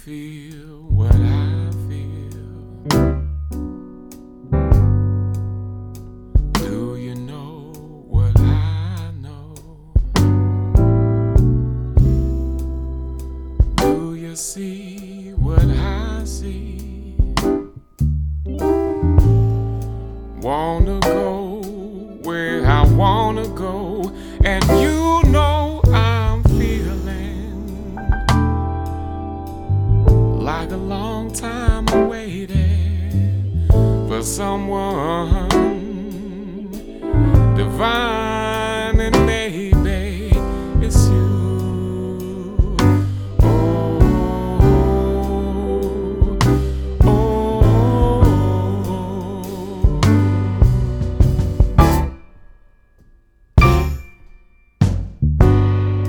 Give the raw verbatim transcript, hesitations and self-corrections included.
feel what I feel? Do you know what I know? Do you see what I see?